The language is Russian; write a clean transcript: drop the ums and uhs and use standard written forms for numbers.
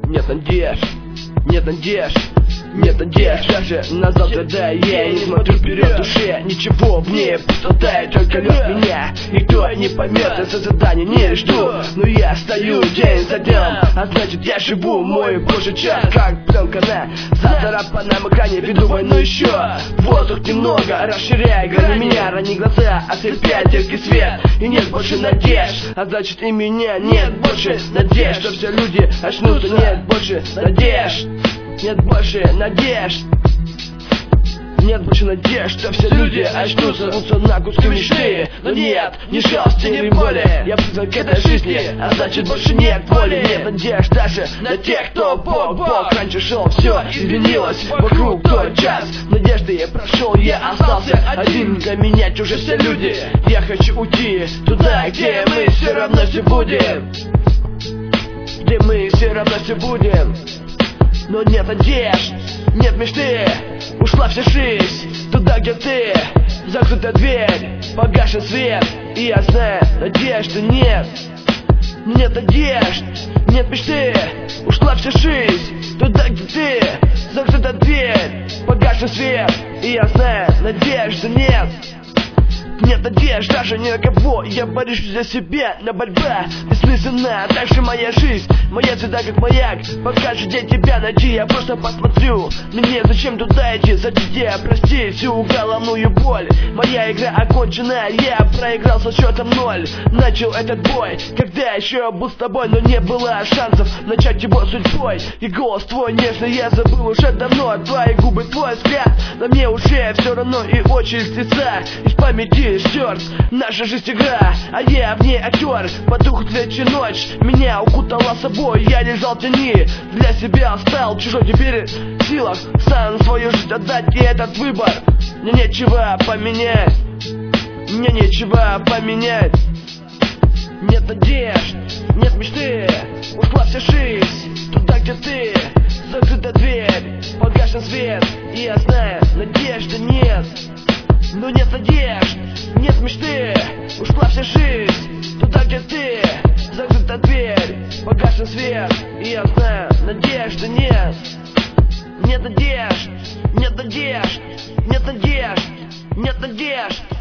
Нет надежд, нет надежд, нет надежд даже на завтра, да, я не смотрю вперед в душе. Ничего в ней пустота, и только лед меня никто не поймет, я созидания не жду. Но я стою день за днем, а значит я живу мой божий час. Как пленка на зацарапанном экране, веду войну еще. Воздух немного расширяя грани меня, рани глаза, ослепляет яркий свет. И нет больше надежд, а значит и меня нет больше надежд, что все люди очнутся. Нет больше надежд, нет больше надежд, нет больше надежд, что все люди очнутся, рвутся на куски мечты. Но нет ни жалости, ни боли, я призван к этой жизни, а значит больше нет воли. Нет надежд даже на тех, кто Бог раньше шел, все изменилось вокруг тот час. Надежды я прошел, я остался один, для меня чужие все люди. Я хочу уйти туда, где мы все равно все будем, где мы все равно все будем. Но нет надежд, нет мечты, ушла вся жизнь туда, где ты. Закрыта дверь, погашен свет, и я знаю, надежды нет. Нет надежд, нет мечты, ушла вся жизнь туда, где ты. Закрыта дверь, погашен свет, и я знаю, надежды нет. Нет надежд даже ни на кого, я борюсь за себя, но борьба бессмысленна. Дальше моя жизнь, моя звезда как маяк, покажет, где тебя найти. Я просто посмотрю, мне зачем туда идти, зайти, прости всю головную боль. Моя игра окончена, я проиграл со счетом 0. Начал этот бой, когда еще был с тобой, но не было шансов начать его судьбой. И голос твой нежный я забыл уже давно, твои губы, твой взгляд, но мне уже все равно, и очередь лица из памяти стерт. Наша жизнь игра, а я в ней актер. Потух свечи ночь, меня укутала собой. Я лежал в тени, для себя стал чужой. Теперь в силах сам свою жизнь отдать, и этот выбор мне нечего поменять, мне нечего поменять. Нет надежд, нет мечты, ушла вся жизнь туда, где ты. Закрыта дверь, погашен свет, и я знаю, надежды нет. Но нет надежд, нет мечты, ушла вся жизнь туда, где ты. Закрыта дверь, погашен свет, и я знаю, надежды нет. Нет надежд, нет надежд, нет надежд, нет надежд.